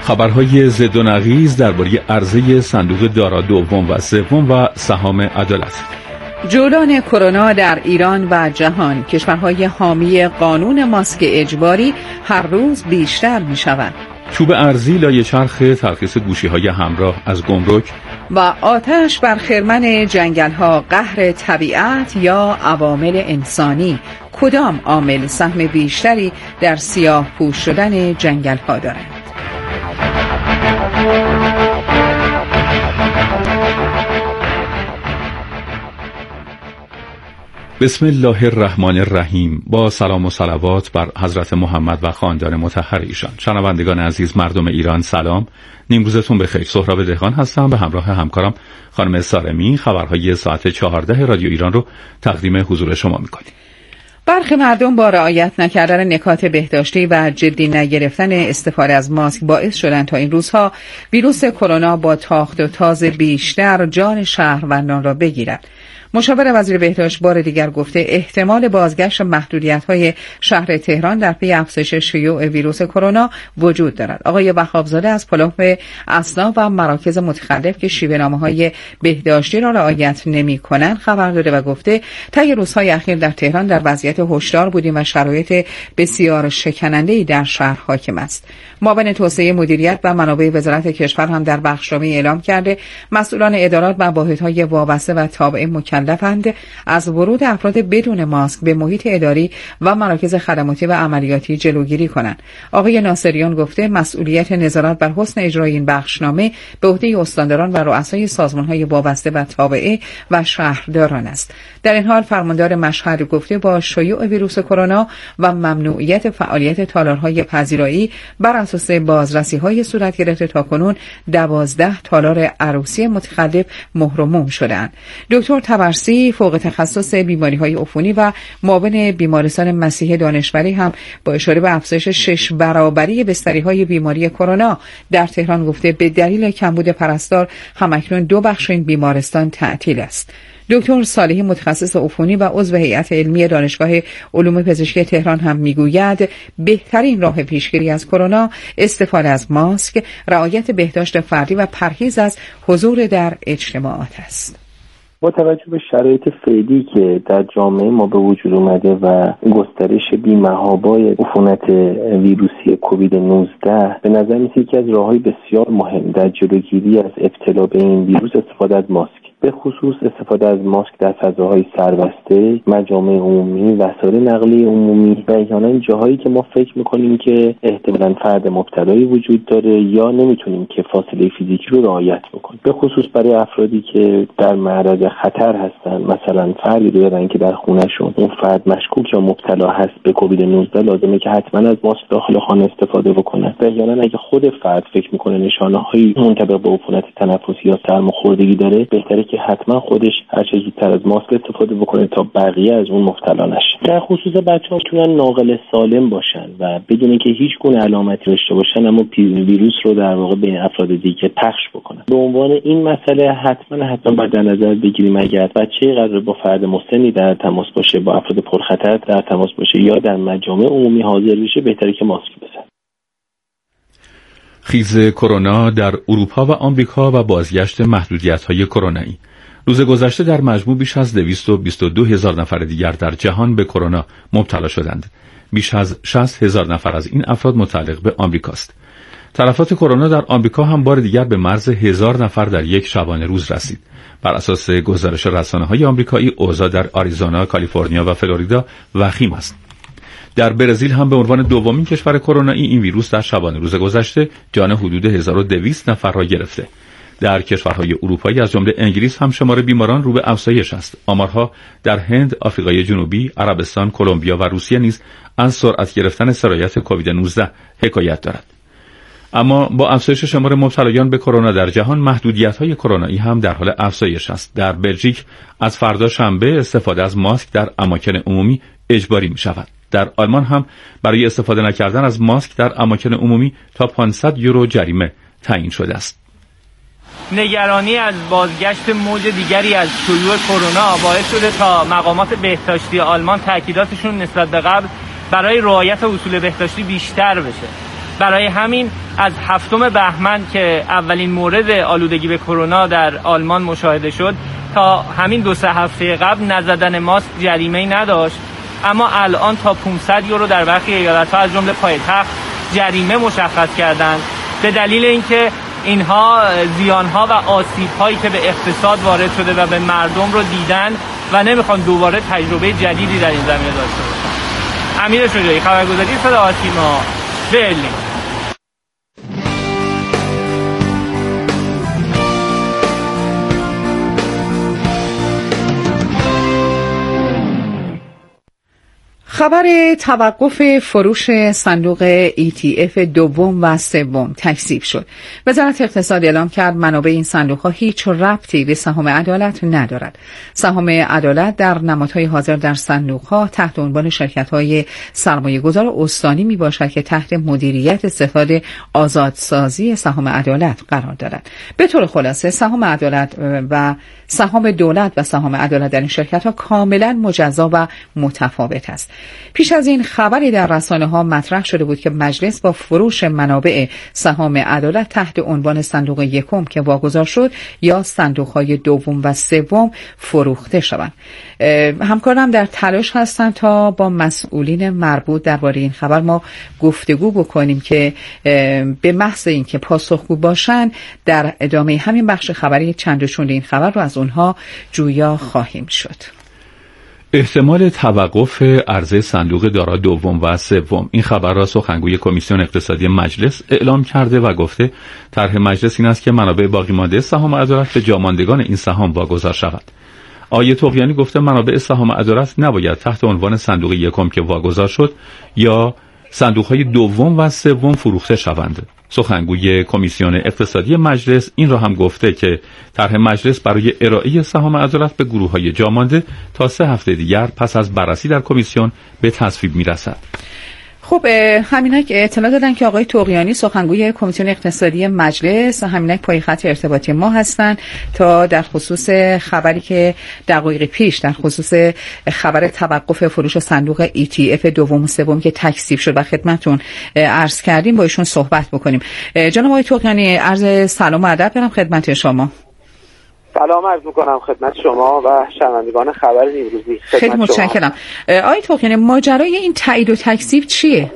خبرهای ضد و نقیض درباره عرضه صندوق دارا دوم و سوم و سهام عدالت. جولان کرونا در ایران و جهان، کشورهای حامی قانون ماسک اجباری هر روز بیشتر می شوند. چوب ارزی لای چرخ ترخیص گوشی‌های همراه از گمرک و آتش بر خرمن جنگل‌ها قهر طبیعت یا عوامل انسانی. کدام عامل سهم بیشتری در سیاه پوش شدن جنگل‌ها دارد؟ بسم الله الرحمن الرحیم. با سلام و صلوات بر حضرت محمد و خاندان مطهر ایشان. شنوندگان عزیز، مردم ایران سلام، نیمروزتون بخیر. سهراب دهقان هستم، به همراه همکارم خانم سارمی خبرهای ساعت 14 رادیو ایران رو تقدیم حضور شما میکنیم. برخی مردم با رعایت نکردن نکات بهداشتی و جدی نگرفتن استفاده از ماسک باعث شدند تا این روزها ویروس کرونا با تاخت و تاز بیشتر جان شهروندان را بگیرد. مشاور وزیر بهداشت بار دیگر گفته احتمال بازگشت محدودیت‌های شهر تهران در پی افزایش شیوع ویروس کرونا وجود دارد. آقای وهابزاده از پلوه اصناف و مراکز متخلف که شیوه‌نامه‌های بهداشتی را رعایت نمی‌کنند خبر داده و گفته طی روزهای اخیر در تهران در وضعیت هشدار بودیم و شرایط بسیار شکننده‌ای در شهر حاکم است. معاون توسعه مدیریت و منابع وزارت کشور هم در بخشنامه اعلام کرده مسئولان ادارات و واحدهای وابسته و تابع مکلفند از ورود افراد بدون ماسک به محیط اداری و مراکز خدماتی و عملیاتی جلوگیری کنند. آقای ناصریان گفته مسئولیت نظارت بر حسن اجرای این بخشنامه به عهده استانداران و رؤسای سازمان‌های وابسته و تابعه و شهرداران است. در این حال فرماندار مشهد گفته با شیوع ویروس کرونا و ممنوعیت فعالیت تالارهای پذیرایی بر اساس بازرسی‌های صورت گرفته تاکنون 12 تالار عروسی متخلف مهر و موم شدند. دکتر تبرسی فوق تخصص بیماری‌های عفونی و معاون بیمارستان مسیح دانشوری هم با اشاره به افزایش 6 برابری بستری‌های بیماری کرونا در تهران گفته به دلیل کمبود پرستار همکنون 2 بخش این بیمارستان تعطیل است. دکتر صالحی متخصص عفونی و عضو هیئت علمی دانشگاه علوم پزشکی تهران هم میگوید بهترین راه پیشگیری از کرونا استفاده از ماسک، رعایت بهداشت فردی و پرهیز از حضور در اجتماعات است. با توجه به شرایط فعلی که در جامعه ما به وجود اومده و گسترش بی‌محابای عفونت ویروسی کووید 19 به نظر میاد یکی از راههای بسیار مهم در جلوگیری از ابتلا به این ویروس استفاده از ماسک، به خصوص استفاده از ماسک در فضاهای سربسته، مجامع عمومی، وسایل نقلیه عمومی و احیانا جاهایی که ما فکر میکنیم که احتمالاً فرد مبتلایی وجود داره یا نمیتونیم که فاصله فیزیکی رو رعایت بکنیم، به خصوص برای افرادی که در معرض خطر هستن. مثلا فردی دارن که در خونهشون اون فرد مشکوک یا مبتلا هست به کووید 19 لازمه که حتما از ماسک داخل خانه استفاده بکنه. و احیانا اگه خود فرد فکر میکنه نشانه‌های منطبق با عفونت تنفسی یا سرماخوردگی داره، بهتره که حتما خودش هر چه زودتر از ماسک استفاده بکنه تا بقیه از اون مبتلا نشن. در خصوص بچه‌ها میتونن ناقل سالم باشن و بدون اینکه هیچ گونه علامتی داشته باشن اما ویروس رو در واقع به افراد دیگه پخش بکنن. به عنوان این مسئله حتما باید در نظر بگیریم اگر بچه‌ای قرار با فرد مسنی در تماس باشه، با افراد پرخطر در تماس باشه یا در مجامع عمومی حاضر بشه، بهتره که ماسک بزنه. خیز کرونا در اروپا و آمریکا و بازگشت محدودیت‌های کرونایی. روز گذشته در مجموع بیش از 222,000 نفر دیگر در جهان به کرونا مبتلا شدند. بیش از 60,000 نفر از این افراد متعلق به آمریکاست. تلفات کرونا در آمریکا هم بار دیگر به مرز 1000 نفر در یک شبانه روز رسید. بر اساس گزارش رسانه‌های آمریکایی، اوضاع در آریزونا، کالیفرنیا و فلوریدا وخیم است. در برزیل هم به عنوان دومین کشور کرونایی این ویروس در شبانه روز گذشته جان حدود 1200 نفر را گرفته. در کشورهای اروپایی از جمله انگلیس هم شمار بیماران رو به افزایش است. آمارها در هند، آفریقای جنوبی، عربستان، کلمبیا و روسیه نیز از سرعت گرفتن سرایت کووید 19 حکایت دارد. اما با افزایش شمار مبتلایان به کرونا در جهان، محدودیت‌های کرونایی هم در حال افزایش است. در بلژیک از فردا شنبه استفاده از ماسک در اماکن عمومی اجباری می‌شود. در آلمان هم برای استفاده نکردن از ماسک در اماکن عمومی تا 500 یورو جریمه تعیین شده است. نگرانی از بازگشت موج دیگری از شیوع کرونا باعث شده تا مقامات بهداشتی آلمان تاکیداتشون نسبت به قبل برای رعایت اصول بهداشتی بیشتر بشه. برای همین از 7 بهمن که اولین مورد آلودگی به کرونا در آلمان مشاهده شد تا همین 2-3 هفته قبل نزدن ماسک جریمه‌ای نداشت، اما الان تا 500 یورو در برخی ایالت‌ها از جمله پایتخت جریمه مشخص کردند به دلیل اینکه اینها زیان‌ها و آسیب‌هایی که به اقتصاد وارد شده و به مردم رو دیدن و نمیخوان دوباره تجربه جدیدی در این زمینه داشته باشن. امیر شجاعی، خبرگزاری صدا و سیما، برلین. خبر توقف فروش صندوق ETF دوم و سوم تکذیب شد. وزارت اقتصاد اعلام کرد منابع این صندوق‌ها هیچ ربطی به سهام عدالت ندارد. سهام عدالت در نمادهای حاضر در صندوق‌ها تحت عنوان شرکت‌های سرمایه‌گذار استانی میباشد که تحت مدیریت ستاد آزادسازی سهام عدالت قرار دارد. به طور خلاصه سهام عدالت و سهام دولت و سهام عدالت در این شرکت‌ها کاملا مجزا و متفاوت است. پیش از این خبری در رسانه‌ها مطرح شده بود که مجلس با فروش منابع سهام عدالت تحت عنوان صندوق یکم که واگذار شد یا صندوق‌های دوم و سوم فروخته شوند. همکارم در تلاش هستند تا با مسئولین مربوط درباره این خبر ما گفتگو بکنیم که به محض اینکه پاسخگو باشند در ادامه همین بخش خبری چند و چند این خبر رو از اونها جویا خواهیم شد. احتمال توقف عرضه صندوق دارا دوم و سوم، این خبر را سخنگوی کمیسیون اقتصادی مجلس اعلام کرده و گفته طرح مجلس این است که منابع باقی مانده سهام عدالت به جاماندگان این سهام واگذار شود. آیه طغیانی گفته منابع سهام عدالت نباید تحت عنوان صندوق یکم که واگذار شد یا صندوق‌های دوم و سوم فروخته شوند. سخنگوی کمیسیون اقتصادی مجلس این را هم گفته که طرح مجلس برای ارائه سهام عدالت به گروه‌های جامانده تا 3 هفته دیگر پس از بررسی در کمیسیون به تصویب می‌رسد. خب همینک اطلاع دادن که آقای طغیانی سخنگوی کمیسیون اقتصادی مجلس همینک پای خط ارتباطی ما هستند تا در خصوص خبری که دقایق پیش در خصوص خبر توقف فروش صندوق ETF دوم و سوم که تکذیب شد و خدمتتون عرض کردیم با ایشون صحبت بکنیم. جناب آقای طغیانی عرض سلام و ادب دارم خدمت شما. سلام عرض میکنم خدمت شما و شنوندگان خبر نیمروزی. خیلی متشکرم. آقای طغیانی ماجرای این تایید و تکذیب چیه؟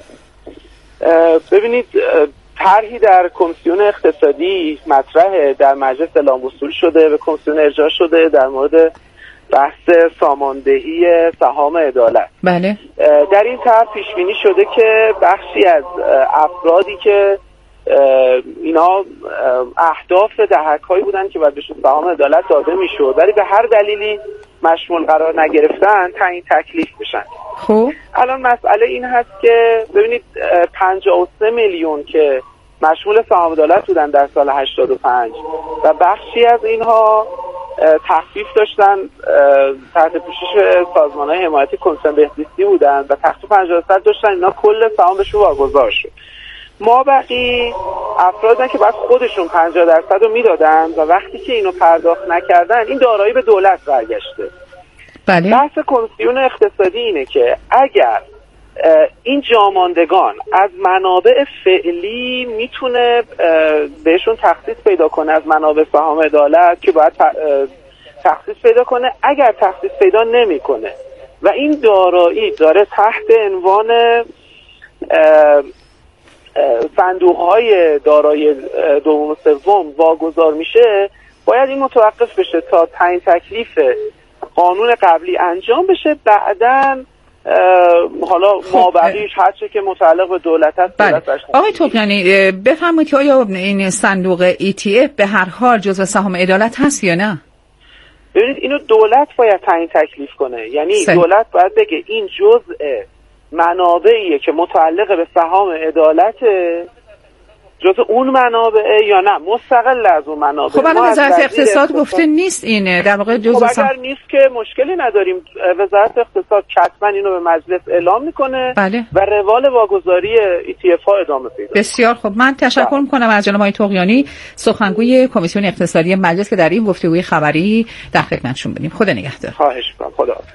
ببینید طرحی در کمیسیون اقتصادی مطرحه، در مجلس اعلام اصول شده، به کمیسیون ارجاع شده در مورد بحث ساماندهی سهام عدالت. بله. در این طرح پیش بینی شده که بخشی از افرادی که اینا اهداف دهک‌هایی بودن که باید بهشون سهام عدالت داده میشد ولی به هر دلیلی مشمول قرار نگرفتن تعیین تکلیف بشن. خب الان مسئله این هست که ببینید 53 میلیون که مشمول سهام عدالت بودن در سال 85 و بخشی از اینها تخفیف داشتن تحت پوشش سازمان‌های حمایتی کمیسیون بهزیستی بودن و تخفیف 50% داشتن، اینا کل سهامشون واگذار شد. ما بقی افرادن که بعد خودشون 50% رو میدادن و وقتی که اینو پرداخت نکردن این دارایی به دولت برگشته. بله. بحث کمیسیون اقتصادی اینه که اگر این جاماندگان از منابع فعلی میتونه بهشون تخصیص پیدا کنه از منابع سهام عدالت که باید تخصیص پیدا کنه، اگر تخصیص پیدا نمیکنه و این دارایی داره تحت عنوان صندوق‌های دارایی دوم و سوم واگذار میشه، باید این متوقف بشه تا تعیین تکلیف قانون قبلی انجام بشه. بعداً حالا مابقیش هر چه که متعلق به دولت است. بله. آقای طغیانی بفرمایید که آیا این صندوق ETF به هر حال جزو سهام عدالت هست یا نه؟ ببینید اینو دولت باید تعیین تکلیف کنه، یعنی دولت باید بگه این جزء منابعیه که متعلق به سهام عدالته، جزء اون منابعه یا نه مستقل از اون منابع. خب الان وزارت اقتصاد گفته نیست این در واقع جزء خب اگر نیست که مشکلی نداریم، وزارت اقتصاد حتما اینو به مجلس اعلام میکنه. بله. و روال واگذاری ETF ها ادامه پیدا. بسیار خب، من تشکر میکنم از جناب آقای طغیانی سخنگوی کمیسیون اقتصادی مجلس که در این گفتگوی خبری در خدمتشون بودیم. خدا نگهدار. خواهش میکنم. خدا حافظ.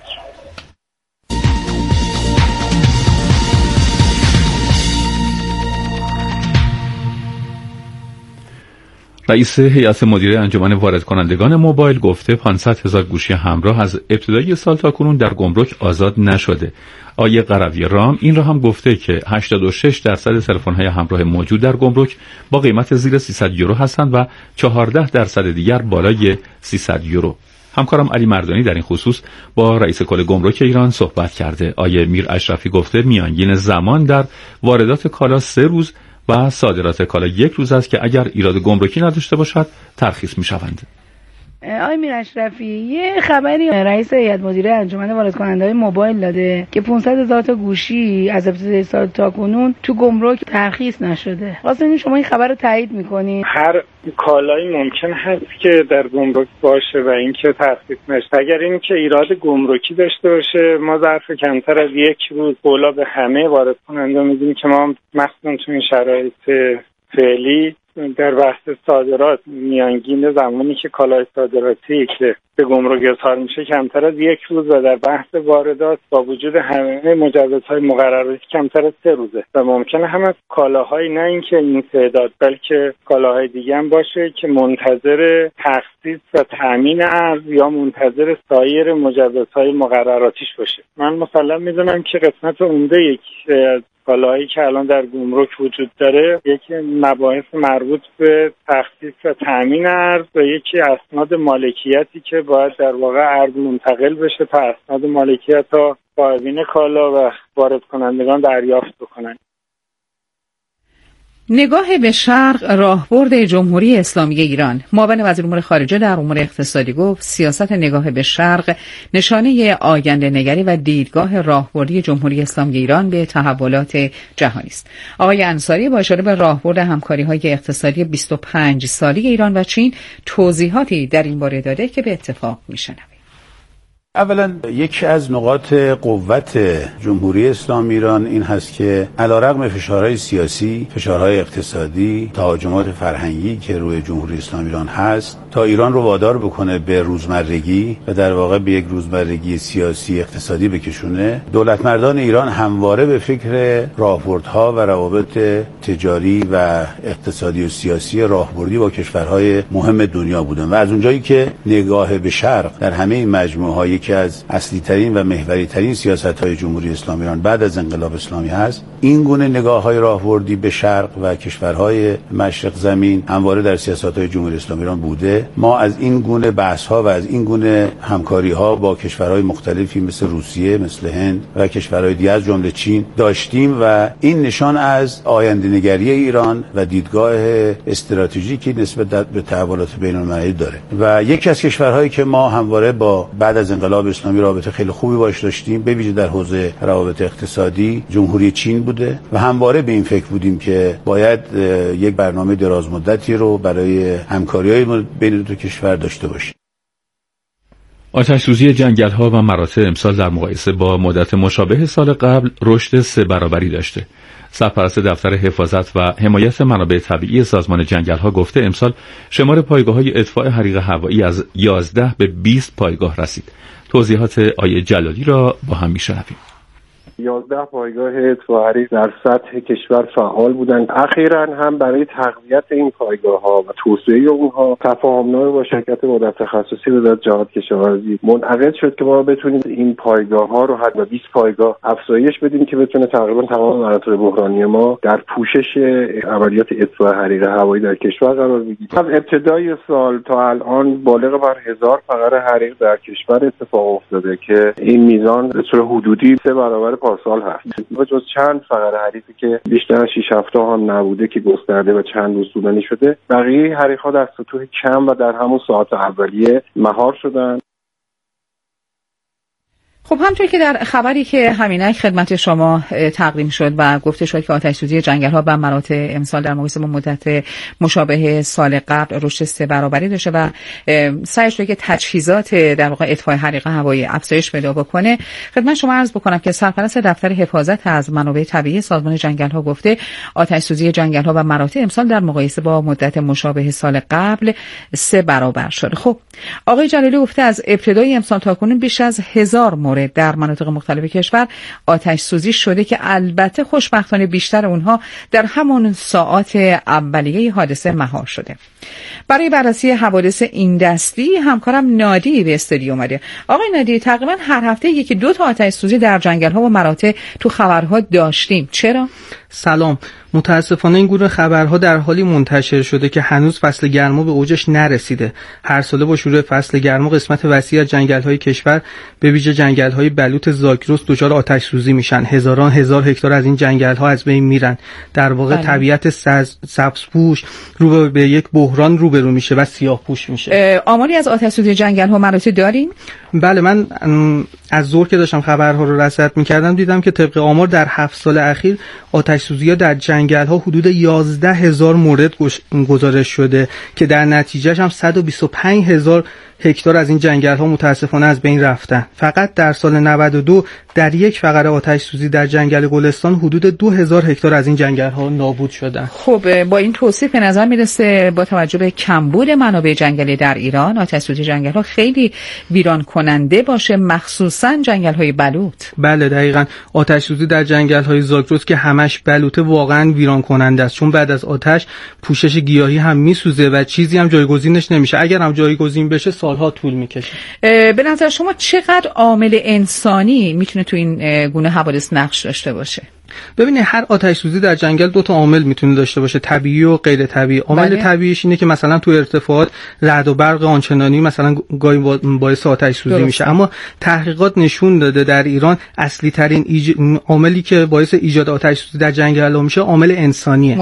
رئیس هیئت مدیره انجمن وارد کنندگان موبایل گفته 500,000 گوشی همراه از ابتدای سال تاکنون در گمرک آزاد نشده. آیه قروی رام این را هم گفته که 86% تلفن‌های همراه موجود در گمرک با قیمت زیر 300 یورو هستند و 14% دیگر بالای 300 یورو. همکارم علی مردانی در این خصوص با رئیس کل گمرک ایران صحبت کرده. آیه میر اشرفی گفته میانگین زمان در واردات کالا 3 روز و صادرات کالا 1 روز است که اگر ایراد گمرکی نداشته باشد ترخیص می‌شوند. آقای میر اشرفی، یه خبری رئیس هیئت مدیره انجمن وارد کننده‌های موبایل داده که 500,000 تا گوشی از ابتدای سال تا کنون تو گمرک ترخیص نشده. واسه شما این خبر رو تایید می‌کنید؟ هر کالایی ممکن هست که در گمرک باشه و اینکه ترخیص نشه. اگر این که ایراد گمرکی داشته باشه، ما ظرف کمتر از 1 روز قولا به همه وارد کننده میدیم که ما مخصوصا تو این شرایط فعلی در بحث صادرات میانگین زمانی که کالای صادراتی که به گمرک اظهار میشه کمتر از 1 روز و در بحث واردات با وجود همه مجوزهای مقرراتی کمتر از 3 روزه و ممکنه هم از کالاهای نه اینکه این تعداد بلکه کالاهای دیگه هم باشه که منتظر تخصیص و تامین ارز یا منتظر سایر مجوزهای مقرراتیش باشه. من مسلم میدونم که قسمت عمده یک کالاهایی که الان در گمرک وجود داره یکی مباحث مربوط به تخصیص و تامین ارز و یکی اسناد مالکیتی که باید در واقع ارز منتقل بشه تا اسناد مالکیت ها صاحبین کالا و وارد کنندگان دریافت بکنن. نگاه به شرق راهبرد جمهوری اسلامی ایران. معاون وزیر امور خارجه در امور اقتصادی گفت سیاست نگاه به شرق نشانه آینده نگری و دیدگاه راهبردی جمهوری اسلامی ایران به تحولات جهانی است. آقای انصاری با اشاره به راهبرد همکاری‌های اقتصادی 25 سالی ایران و چین توضیحاتی در این باره داده که به اتفاق میشنویم. اولا یکی از نقاط قوت جمهوری اسلامی ایران این هست که علیرغم فشارهای سیاسی، فشارهای اقتصادی، تهاجمات فرهنگی که روی جمهوری اسلامی ایران هست تا ایران رو وادار بکنه به روزمرگی و در واقع به یک روزمرگی سیاسی اقتصادی بکشونه، دولت مردان ایران همواره به فکر راهبردها و روابط تجاری و اقتصادی و سیاسی راهبردی با کشورهای مهم دنیا بودن و از اونجایی که نگاه به شرق در همه این مجموعه‌های که از اصلی ترین و محوری ترین سیاست‌های جمهوری اسلامی ایران بعد از انقلاب اسلامی هست، این گونه نگاه‌های راهبردی به شرق و کشورهای مشرق زمین همواره در سیاست‌های جمهوری اسلامی ایران بوده. ما از این گونه بحث‌ها و از این گونه همکاری‌ها با کشورهای مختلفی مثل روسیه، مثل هند و کشورهای دیگه از جمله چین داشتیم و این نشان از آینده‌نگری ایران و دیدگاه استراتژیکی نسبت به تحولات بین‌المللی داره و یکی از کشورهایی که ما همواره با بعد از انقلاب اسلامی رابطه خیلی خوبی باش داشتیم به ویژه در حوزه روابط اقتصادی جمهوری چین بوده و همواره به این فکر بودیم که باید یک برنامه دراز مدتی رو برای همکاری‌های بین دو کشور داشته باشیم. آتش‌سوزی جنگل‌ها و مراتع امسال در مقایسه با مدت مشابه سال قبل رشد 3 برابری داشته. سرپرست دفتر حفاظت و حمایت منابع طبیعی سازمان جنگل‌ها گفته امسال شمار پایگاه‌های اطفاء حریق هوایی از 11 به 20 پایگاه رسید. توضیحات آیه جلالی را با هم می‌شنویم. 11 پایگاه اطفاء حریق در سطح کشور فعال بودند. اخیراً هم برای تقویت این پایگاه‌ها و توسعه اونها تفاهمنامه با شرکت مدت تخصصی وزارت جهاد کشاورزی منعقد شد که ما بتونیم این پایگاه‌ها رو حد 20 پایگاه افزایش بدیم که بتونه تقریباً تمام مناطق بحرانی ما در پوشش عملیات اطفاء حریق هوایی در کشور قرار بگیره. از ابتدای سال تا الان بالغ بر 1000 فقر حریق در کشور اتفاق افتاده که این میزان به صورت حدودی 3 برابر پارسال هست. و جز چند فقر حریقی که بیشتر از 6 هفته هم نبوده که گسترده و چند روز طولانی شده، بقیه حریق‌ها در سطوح کم و در همون ساعات اولیه مهار شدن. خب همونطور که در خبری که همینک خدمت شما تقدیم شد و گفته شد که آتش‌سوزی جنگل‌ها و مراتع امسال در مقایسه با مدت مشابه سال قبل رشد 3 برابری داشته و سعی شده که تجهیزات در واقع اطفاء حریق هوایی افزایش پیدا بکنه، خدمت شما عرض بکنم که سرپرست دفتر حفاظت از منابع طبیعی سازمان جنگل‌ها گفته آتش‌سوزی جنگل‌ها و مراتع امسال در مقایسه با مدت مشابه سال قبل 3 برابر شده. خب آقای جلالی گفته از ابتدای امسال تاکنون بیش از 1000 مورد در مناطق مختلف کشور آتش سوزی شده که البته خوشبختانه بیشتر اونها در همون ساعات اولیه حادثه مهار شده. برای بررسی حوادث این دستی همکارم نادی به استودیو اومده. آقای نادی، تقریبا هر هفته یکی دو تا آتش سوزی در جنگل‌ها و مراتع تو خبرها داشتیم. چرا؟ سلام. متاسفانه این گونه خبرها در حالی منتشر شده که هنوز فصل گرما به اوجش نرسیده. هر ساله با شروع فصل گرما قسمت وسیع از جنگل‌های کشور به ویژه جنگل‌های بلوط زاگرس دچار آتش سوزی میشن. هزاران هزار هکتار از این جنگل‌ها از بین میرن. در واقع طبیعت سبزپوش رو به یک بحران روبرو میشه و سیاه‌پوش میشه. آماری از آتش سوزی جنگل‌ها مراتع دارین؟ بله، من از ظهر که داشتم خبرها رو رصد می‌کردم دیدم که طبق آمار در 7 سال اخیر آتش سوزی‌ها در جنگل‌ها حدود 11,000 مورد گزارش شده که در نتیجهش هم 125,000 هکتار از این جنگل‌ها متاسفانه از بین رفتن. فقط در سال 92 در یک فقره آتش سوزی در جنگل گلستان حدود 2,000 هکتار از این جنگل‌ها نابود شدن. خب با این توصیف به نظر میرسه با توجه به کمبود منابع جنگلی در ایران آتش سوزی جنگل‌ها خیلی ویران کننده باشه، مخصوصاً جنگل‌های بلوط. بله دقیقاً. آتش سوزی در جنگل‌های زاگرس که همش بلوطه واقعاً ویران کننده است، چون بعد از آتش پوشش گیاهی هم میسوزه و چیزی هم جایگزینش نمیشه. اگر هم جایگزین بشه سالها طول میکشه. به نظر شما چقدر عامل انسانی میتونه تو این گونه حوادث نقش داشته باشه؟ ببینید، هر آتش سوزی در جنگل دو تا عامل میتونه داشته باشه، طبیعی و غیر طبیعی. عامل طبیعیش اینه که مثلا تو ارتفاعات رعد و برق آنچنانی مثلا گاهی باعث آتش سوزی میشه، اما تحقیقات نشون داده در ایران اصلی ترین عاملی که باعث ایجاد آتش سوزی در جنگل میشه عامل انسانیه.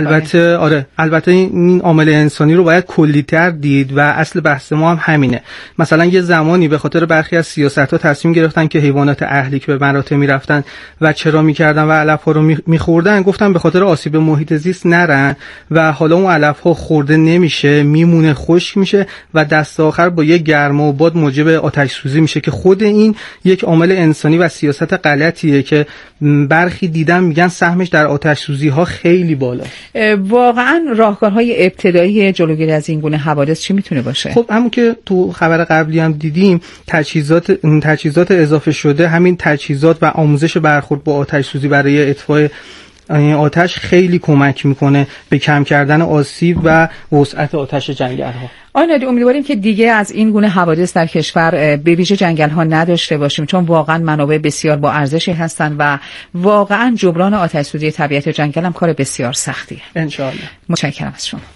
البته این عامل انسانی رو باید کلی‌تر دید و اصل بحث ما هم همینه. مثلا یه زمانی به خاطر برخی از سیاست‌ها تصمیم گرفتن که حیوانات اهلی که به مراتع میرفتن و چرا میکردن و علف‌ها رو می‌خوردن، گفتن به خاطر آسیب محیط زیست نرن و حالا اون علف‌ها خورده نمیشه، میمونه، خشک میشه و دست آخر با یه گرما و باد موجب آتش سوزی میشه که خود این یک عامل انسانی و سیاست غلطیه که برخی دیدن میگن سهمش در آتش سوزی‌ها خیلی بالاست. واقعاً راهکارهای ابتدایی جلوگیری از این گونه حوادث چی میتونه باشه؟ خب همون که تو خبر قبلی هم دیدیم، تجهیزات اضافه شده، همین تجهیزات و آموزش برخورد با آتش سوزی برای اطفاء آتش خیلی کمک میکنه به کم کردن آسیب و وسعت آتش جنگل‌ها. نادی، امیدواریم که دیگه از این گونه حوادث در کشور به ویژه جنگل‌ها نداشته باشیم، چون واقعا منابع بسیار با ارزشی هستن و واقعا جبران آتش سوزی طبیعت جنگل هم کار بسیار سختیه. ان شاء الله. متشکرم از شما.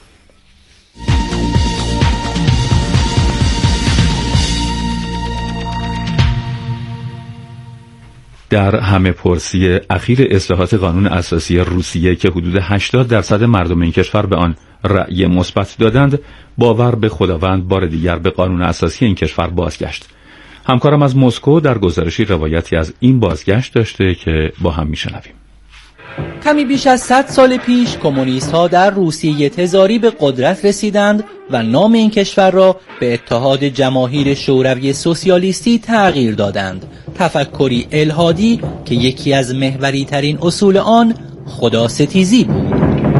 در همه پرسی اخیر اصلاحات قانون اساسی روسیه که حدود 80% مردم این کشور به آن رأی مثبت دادند، باور به خداوند بار دیگر به قانون اساسی این کشور بازگشت. همکارم از مسکو در گزارشی روایتی از این بازگشت داشته که با هم میشنویم. کمی بیش از 100 سال پیش کمونیست‌ها در روسیه تزاری به قدرت رسیدند و نام این کشور را به اتحاد جماهیر شوروی سوسیالیستی تغییر دادند. تفکری الحادی که یکی از محوری ترین اصول آن خداستیزی بود.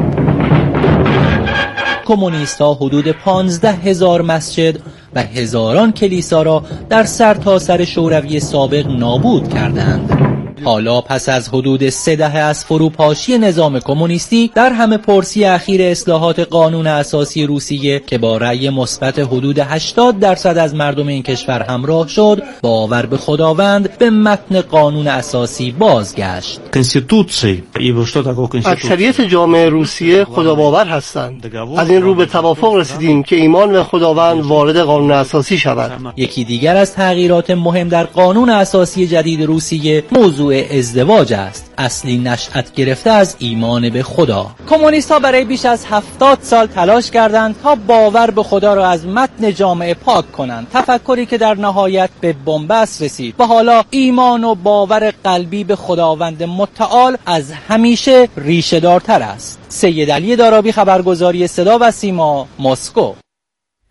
کمونیست‌ها حدود 15,000 مسجد و هزاران کلیسا را در سرتاسر شوروی سابق نابود کردند. حالا پس از حدود 3 دهه از فروپاشی نظام کمونیستی، در همه پرسی اخیر اصلاحات قانون اساسی روسیه که با رأی مثبت حدود 80% از مردم این کشور همراه شد، باور به خداوند به متن قانون اساسی بازگشت. اکثریت جامعه روسیه خداباور هستند. از این رو به توافق رسیدیم که ایمان به خداوند وارد قانون اساسی شود. یکی دیگر از تغییرات مهم در قانون اساسی جدید روسیه موضوع ازدواج است، اصلی نشأت گرفته از ایمان به خدا. کمونیست‌ها برای بیش از 70 سال تلاش کردند تا باور به خدا را از متن جامعه پاک کنند، تفکری که در نهایت به بنبست رسید و حالا ایمان و باور قلبی به خداوند متعال از همیشه ریشه دارتر است. سید علی دارابی، خبرگزاری صدا و سیما، مسکو.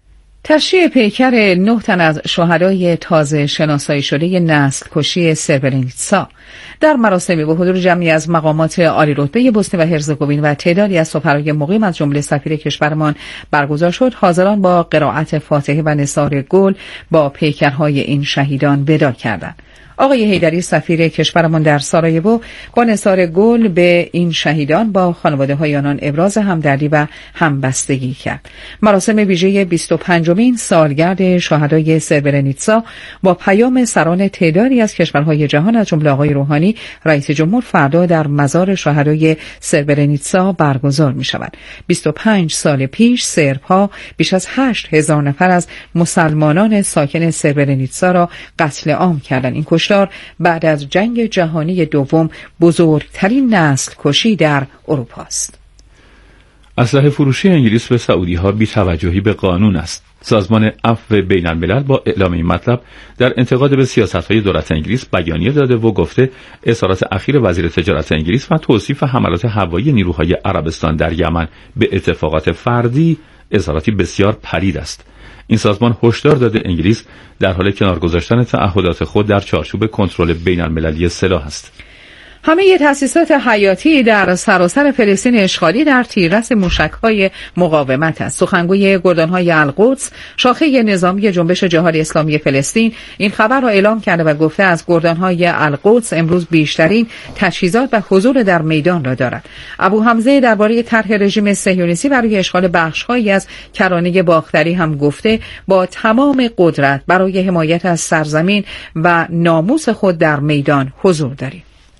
تشییع پیکر 9 تن از شهدای تازه شناسایی شده نسل کشی سربرنیتسا در مراسمی به حضور جمعی از مقامات عالی رتبه بوسنی و هرزگوین و تعدادی از سفرای مقیم از جمله سفیر کشورمان برگزار شد. حاضران با قرائت فاتحه و نثار گل با پیکرهای این شهیدان وداع کردند. آقای حیدری سفیر کشورمان در سارایوو با نثار گل به این شهیدان با خانواده‌های آنان ابراز همدردی و همبستگی کرد. مراسم ویژه 25مین سالگرد شهدای سربرنیتسا با پیام سران تعدادی از کشورهای جهان از جمله آقای روحانی رئیس جمهور فردا در مزار شهدای سربرنیتسا برگزار می‌شود. 25 سال پیش سرب‌ها بیش از 8000 نفر از مسلمانان ساکن سربرنیتسا را قتل عام کردند. این بعد از جنگ جهانی دوم بزرگترین نسل کشی در اروپا است. اسلحه فروشی انگلیس به سعودی ها بی‌توجهی به قانون است. سازمان عفو بین الملل با اعلام این مطلب در انتقاد به سیاست‌های دولت انگلیس بیانیه داده و گفته اظهارات اخیر وزیر تجارت انگلیس و توصیف حملات هوایی نیروهای عربستان در یمن به اتفاقات فردی اظهاراتی بسیار پلید است. این سازمان هشدار داده انگلیس در حال کنار گذاشتن تعهدات خود در چارچوب کنترل بین المللی سلاح است. همه تأسیسات حیاتی در سراسر فلسطین اشغالی در تیررس موشک‌های مقاومت است. سخنگوی گردان‌های القدس، شاخه نظامی جنبش جهاد اسلامی فلسطین، این خبر را اعلام کرده و گفته از گردان‌های القدس امروز بیشترین تجهیزات و حضور در میدان را دارد. ابو حمزه درباره طرح رژیم صهیونیستی برای اشغال بخش‌هایی از کرانه باختری هم گفته با تمام قدرت برای حمایت از سرزمین و ناموس خود در میدان حضور داریم.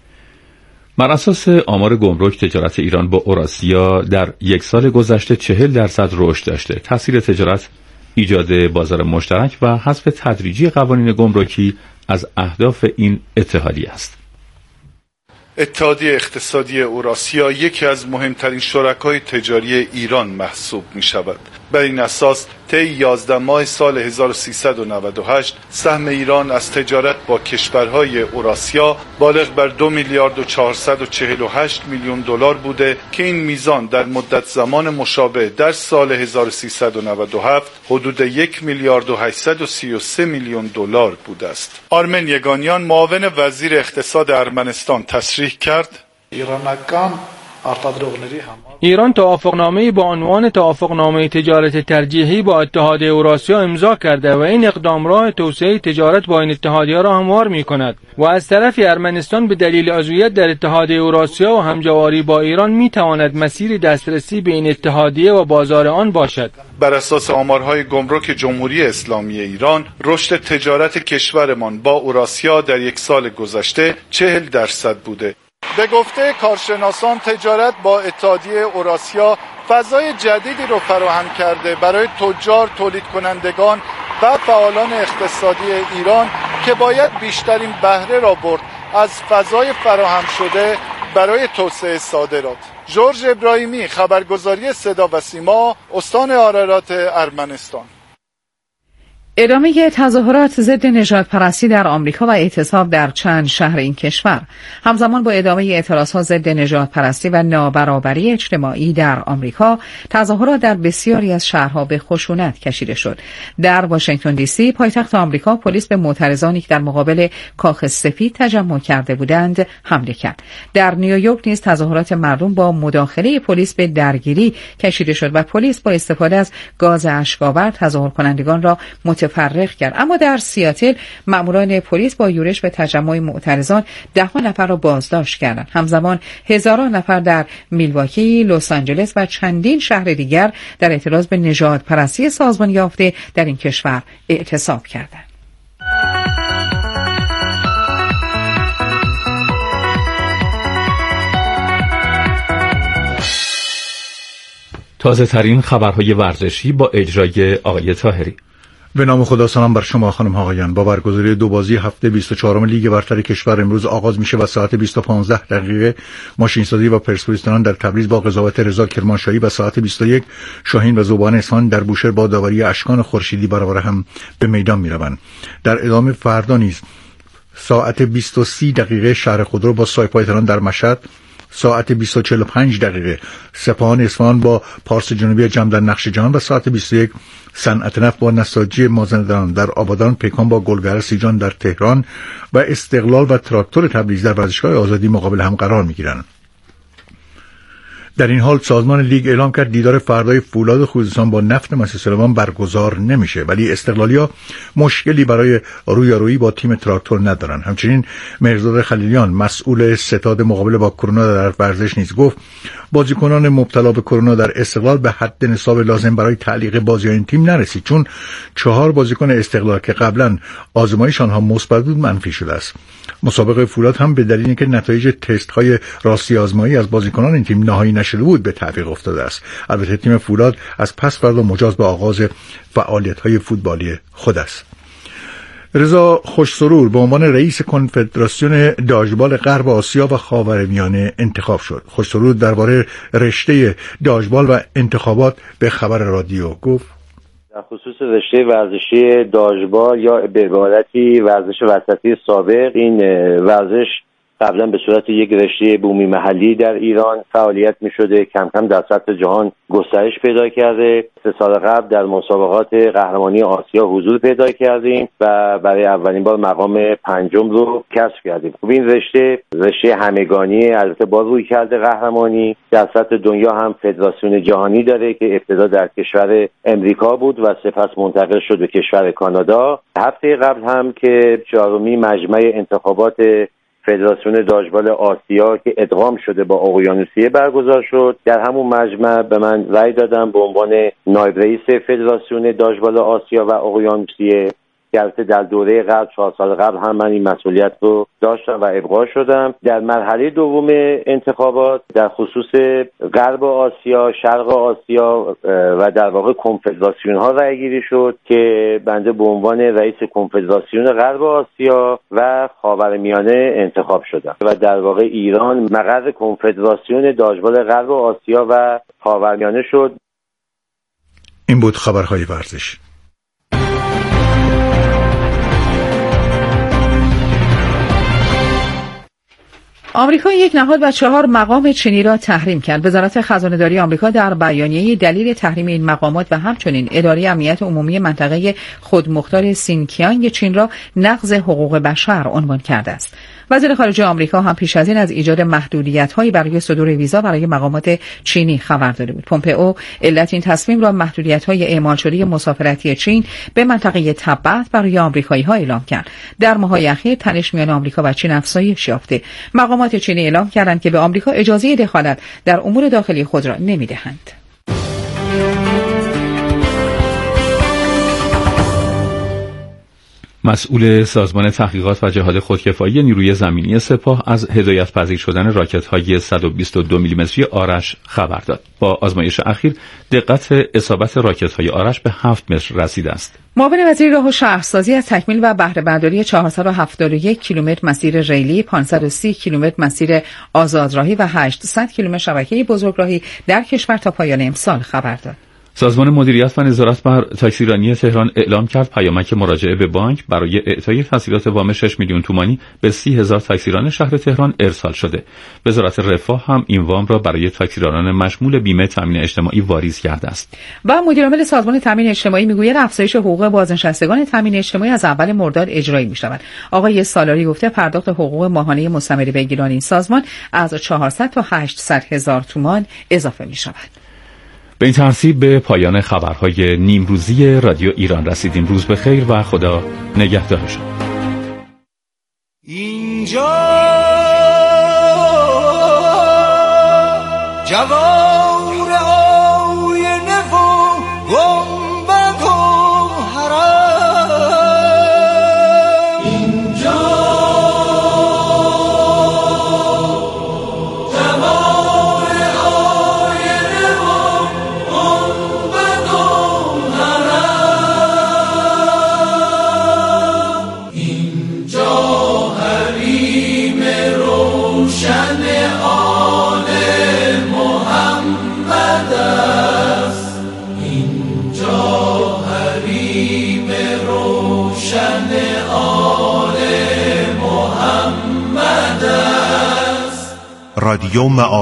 بر اساس آمار گمرک تجارت ایران با اوراسیا در یک سال گذشته 40% رشد داشته. تاثیر تجارت، ایجاد بازار مشترک و حذف تدریجی قوانین گمرکی از اهداف این اتحادیه است. اتحادیه اقتصادی اوراسیا یکی از مهمترین شرکای تجاری ایران محسوب می شود. بر این اساس طی 11 ماه سال 1398 سهم ایران از تجارت با کشورهای اوراسیا بالغ بر 2 میلیارد و 448 میلیون دلار بوده که این میزان در مدت زمان مشابه در سال 1397 حدود 1 میلیارد و 833 میلیون دلار بوده است. آرمن یگانیان معاون وزیر اقتصاد ارمنستان تصریح کرد ایران توافقنامه‌ای با عنوان توافقنامه تجارت ترجیحی با اتحادیه اوراسیا امضا کرده و این اقدام راه توسعه تجارت با این اتحادیه را هموار می‌کند و از طرفی ارمنستان به دلیل عضویت در اتحادیه اوراسیا و همجواری با ایران می‌تواند مسیر دسترسی به این اتحادیه و بازار آن باشد. بر اساس آمارهای گمرک جمهوری اسلامی ایران، رشد تجارت کشورمان با اوراسیا در یک سال گذشته 40% بوده. به گفته کارشناسان تجارت با اتحادیه اوراسیا فضای جدیدی رو فراهم کرده برای تجار، تولید کنندگان و فعالان اقتصادی ایران که باید بیشترین بهره را برد از فضای فراهم شده برای توسعه صادرات. جورج ابراهیمی، خبرگزاری صدا و سیما، استان آرارات ارمنستان. ادامه تظاهرات ضد نژادپرستی در آمریکا و اعتصاب در چند شهر این کشور همزمان با ادامه اعتراضات ضد نژادپرستی و نابرابری اجتماعی در آمریکا، تظاهرات در بسیاری از شهرها به خشونت کشیده شد. در واشنگتن دی سی، پایتخت آمریکا، پلیس به معترضانی که در مقابل کاخ سفید تجمع کرده بودند حمله کرد. در نیویورک نیز تظاهرات مردم با مداخله پلیس به درگیری کشیده شد و پلیس با استفاده از گاز اشک‌آور تظاهر کنندگان را متفرق کرد. اما در سیاتل ماموران پلیس با یورش به تجمع معترضان 10 نفر را بازداشت کردند. همزمان هزاران نفر در میلواکی، لس آنجلس و چندین شهر دیگر در اعتراض به نژادپرستی سازمان یافته در این کشور اعتصاب کردند. تازه ترین خبرهای ورزشی با اجرای آقای طاهری. به نام خدا، سلام بر شما خانم ها آقایان. با برگزاری دو بازی هفته 24م لیگ برتر کشور امروز آغاز میشه و ساعت 20:15 ماشینسازی و پرسپولیس در تبریز با قضاوت رضا کرمانشاهی و ساعت 21 شاهین و ذوبان اصفهان در بوشهر با داوری اشکان خورشیدی برابر هم به میدان میروند. در ادامه فردا نیز ساعت 20:30 شهر خودرو با سایپای تهران در مشهد ساعت 20:45 سپاهان اصفهان با پارس جنوبی جم در نقشجهان و ساعت 21 صنعت نفت با نساجی مازندران در آبادان، پیکان با گلگهر سیجان در تهران و استقلال و تراکتور تبریز در ورزشگاه آزادی مقابل هم قرار می‌گیرند. در این حال سازمان لیگ اعلام کرد دیدار فردای فولاد خوزستان با نفت مسیح سلیمان برگزار نمیشه، ولی استقلالیا مشکلی برای رویارویی با تیم تراکتور ندارن. همچنین مهرزاد خلیلیان مسئول ستاد مقابله با کرونا در ورزش نیز گفت بازیکنان مبتلا به کرونا در استقلال به حد نصاب لازم برای تعلیق بازی این تیم نرسید، چون 4 بازیکن استقلال که قبلا آزمایش آنها مثبت بود منفی شده است. مسابقه فولاد هم به دلیل اینکه نتایج تست‌های راستی آزمایی از بازیکنان این تیم نهایی نشده بود به تعویق افتاده است. البته تیم فولاد از پس فردا مجاز به آغاز فعالیت‌های فوتبالی خود است. رضا خوشسرور به عنوان رئیس کنفدراسیون داژبال غرب آسیا و خاورمیانه انتخاب شد. خوشسرور درباره رشته داژبال و انتخابات به خبر رادیو گفت: در خصوص رشته ورزشی داژبال یا به عبارتی ورزش وسطی سابق، این ورزش قبلا به صورت یک رشته بومی محلی در ایران فعالیت می شده، کم کم در سطح جهان گسترش پیدا کرده. 3 سال قبل در مسابقات قهرمانی آسیا حضور پیدا کردیم و برای اولین بار مقام 5 رو کسب کردیم. این رشته همگانی، البته با روی کرده قهرمانی در سطح دنیا، هم فدراسیون جهانی داره که ابتدا در کشور امریکا بود و سپس منتقل شد به کشور کانادا. هفته قبل هم که 4مین مجمع انتخابات فدراسیون داژبال آسیا که ادغام شده با اقیانوسیه برگزار شد، در همون مجمع به من رأی دادم به عنوان نایب رئیس فدراسیون داژبال آسیا و اقیانوسیه. البته در دوره قبل 4 سال قبل هم من این مسئولیت رو داشتم و ابقا شدم. در مرحله دوم انتخابات در خصوص غرب آسیا، شرق آسیا و در واقع کنفدراسیون ها رأی گیری شد که بنده به عنوان رئیس کنفدراسیون غرب آسیا و خاورمیانه انتخاب شدم و در واقع ایران مقر کنفدراسیون داژبال غرب آسیا و خاورمیانه شد. این بود خبرهای ورزش. آمریکا یک نهاد و 4 مقام چینی را تحریم کرد. وزارت خزانه‌داری آمریکا در بیانیه دلیل تحریم این مقامات و همچنین اداره امنیت عمومی منطقه خودمختار سینکیانگ چین را نقض حقوق بشر عنوان کرده است. وزیر خارجه آمریکا هم پیش از این از ایجاد محدودیت‌هایی برای صدور ویزا برای مقامات چینی خبر داده بود. پومپئو علت این تصمیم را محدودیت‌های اعمال شده مسافرتی چین به منطقه تبعت برای آمریکایی‌ها اعلام کرد. در ماه‌های اخیر تنش میان آمریکا و چین افزایش یافته. مقامات چینی اعلام کردند که به آمریکا اجازه دخالت در امور داخلی خود را نمی‌دهند. مسئول سازمان تحقیقات و جهاد خودکفایی نیروی زمینی سپاه از هدایت پذیر شدن راکت‌های 122 میلیمتری آرش خبر داد. با آزمایش اخیر دقت اصابت راکت‌های آرش به 7 متر رسیده است. معاون وزیر راه و شهرسازی از تکمیل و بهره برداری 471 کیلومتر مسیر ریلی، 530 کیلومتر مسیر آزادراهی و 800 کیلومتر شبکه بزرگراهی در کشور تا پایان امسال خبر داد. سازمان مدیریت و نظارت بر تاکسیرانی تهران اعلام کرد پیامک مراجعه به بانک برای اعطای تسهیلات وام 6 میلیون تومانی به 30,000 تاکسیران شهر تهران ارسال شده. وزارت رفاه هم این وام را برای تاکسیرانان مشمول بیمه تامین اجتماعی واریز کرده است. و مدیرعامل سازمان تامین اجتماعی میگوید افزایش حقوق بازنشستگان تامین اجتماعی از اول مرداد اجرایی میشود. آقای سالاری گفته پرداخت حقوق ماهانه مستمر بگیران این سازمان از 400 تا 800,000 تومان اضافه میشود. به این ترتیب به پایان خبرهای نیمروزی رادیو ایران رسیدیم. روز بخیر و خدا نگهدار شما. اینجا جوار آینه و گنبد و حرم، اینجا حریم روشن آل محمد. رادیو